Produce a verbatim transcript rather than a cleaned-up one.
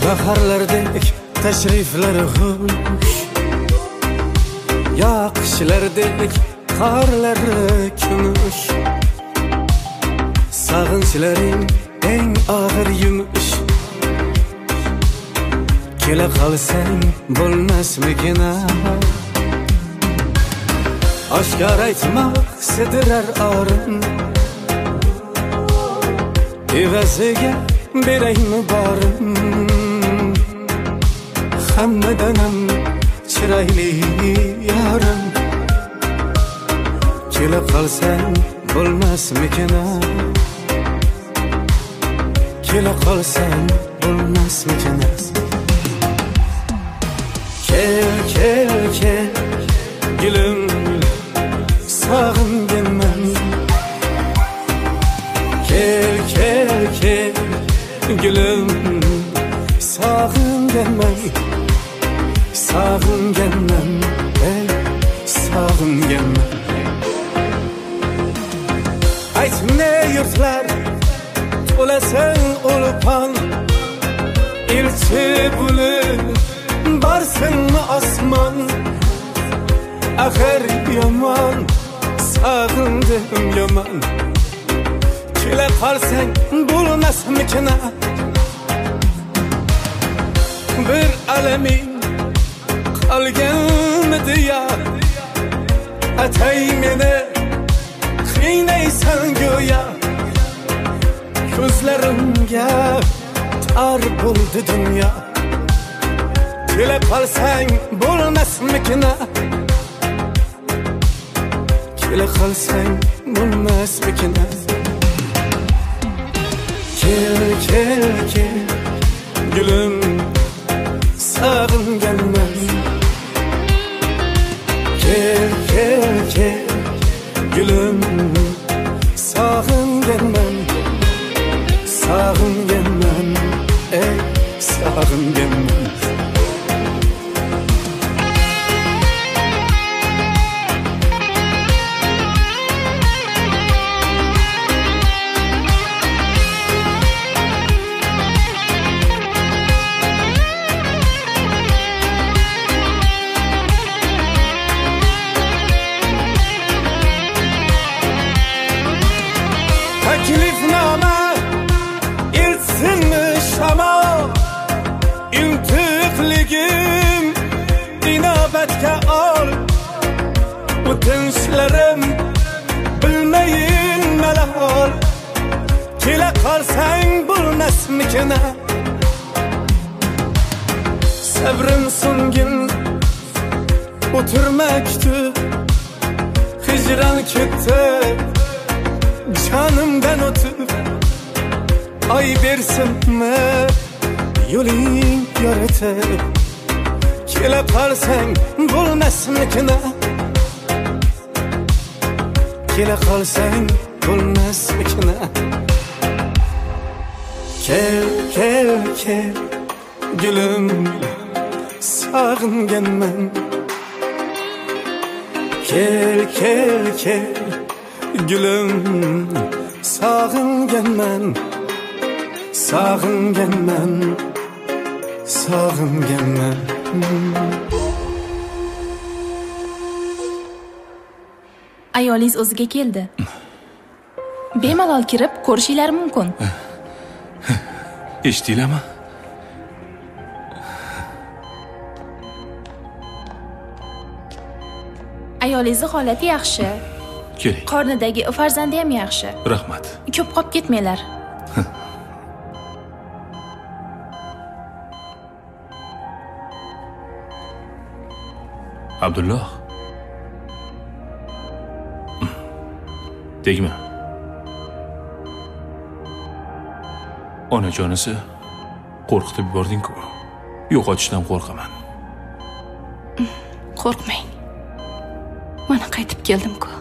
baharlardek tashriflari xush, yoqishlardek qorlari kumush, sag'inchlaring eng og'ir yumush. Kela qolsang bo'lmasmikin? Oshkor aytmoq sidirar orim, evaziga beraymi borim? Hammadanam chiroyli yorim, kela qolsang bo'lmasmikin? Kela qolsang bo'lmasmikin? Kel, kel, kel, gülüm, sog'inganman. Kel, kel, kel, gülüm, sog'inganman. Sog'inganman, ey, sog'inganman. Ayt ne yurtlar to'lasan ulpon, elchi bo'lib barsinmi osmon? Axir yomon, sog'indim yomon. Kela qolsang bo'lmasmikin? Bir alaming qolganmidi ya? Atay meni qiynaysan go'yo. Ko'zlarimga tor bo'ldi dunyo. Kela qolsang bo'lmasmikin? Kela qolsang bo'lmasmikin? Kel, kel, kel, gülüm, sog'inganman. Kel, kel, kel, gülüm, sog'inganman. Sog'inganman, ey, sog'inganman. Taklifnoma ilsinmi shamo, intiqligim inobatga ol. O'tinchlarim bilmayin malahol. Kela qolsang bo'lmasmikin? Sabrim so'ngin o'tirmakdi, hijron ketdi canımdan o'tib. Ay bersinmi yo'ling yoritib? Kela qolsang bo'lmasmikin? Kela qolsang bo'lmasmikin? Kel, kel, kel, gülüm, sog'inganman. Kel, kel, kel, gülüm, sog'inganman. Sog'inganman, sog'inganman. Ayolingiz o'ziga keldi. Bemalol kirib ko'rishingiz mumkin. Eshitdinglarmi? Ayolingizning holati yaxshi. Keling. Qornidagi farzandi ham yaxshi. Rahmat. Ko'p qolib ketmanglar. Abdulloh. Tegma. Onajonisi qo'rqitib yubording-ku. Yo'qotishdan qo'rqaman. Qo'rqmang. Mana qaytib keldim-ku.